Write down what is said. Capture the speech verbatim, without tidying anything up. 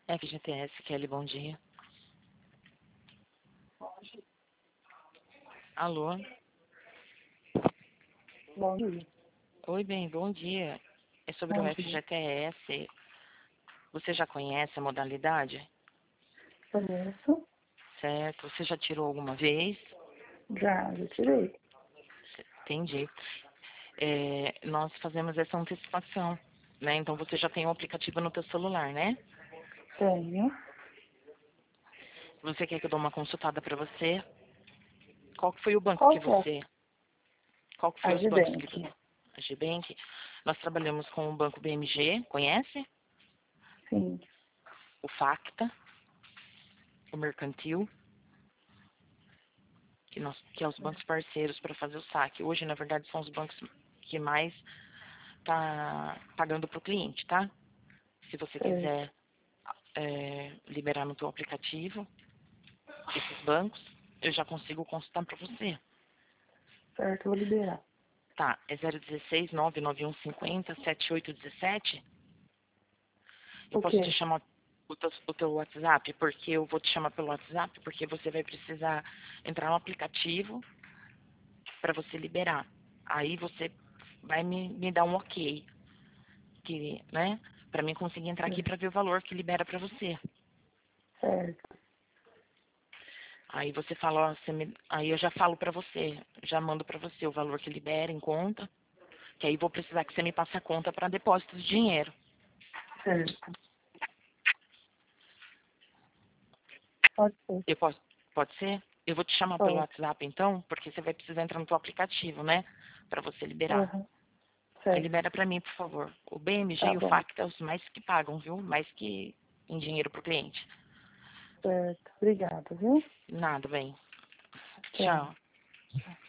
F G T S, Kelly, bom dia. Alô? Bom dia. Oi, bem, bom dia. É sobre o Bom dia. F G T S. Você já conhece a modalidade? Conheço. Certo. Você já tirou alguma vez? Já, já tirei. Entendi. É, nós fazemos essa antecipação, né? Então você já tem o aplicativo no teu celular, né? Tenho. Você quer que eu dê uma consultada para você? Qual que foi o banco Qual que que é? você... Qual que foi os bancos que Agibank. você... A Gibank. Nós trabalhamos com o Banco B M G, conhece? Sim. O Facta, o Mercantil, que, nós, que é os bancos parceiros para fazer o saque. Hoje, na verdade, são os bancos que mais tá pagando para o cliente, tá? Se você Certo. quiser é, liberar no teu aplicativo esses bancos, eu já consigo consultar para você. Certo, vou liberar. Tá, é zero um seis, nove nove um cinco zero, sete oito um sete. Eu O posso te quê? chamar o teu, o teu WhatsApp, porque eu vou te chamar pelo WhatsApp, porque você vai precisar entrar no aplicativo para você liberar. Aí você vai me, me dar um ok, que, né? Para mim conseguir entrar aqui Certo. para ver o valor que libera para você. Certo. Aí você fala, ó, você me, aí eu já falo para você, já mando para você o valor que libera em conta, que aí vou precisar que você me passe a conta para depósito de dinheiro. Certo. Pode ser. Eu posso, pode ser? Eu vou te chamar pelo Pode. WhatsApp então, porque você vai precisar entrar no seu aplicativo, né? Para você liberar. Uhum. Aí Certo. libera para mim, por favor. O B M G Tá e o bom. Facta é os mais que pagam, viu? Mais que em dinheiro pro cliente. Certo. Obrigada, viu? Nada, bem. Tchau. Tchau.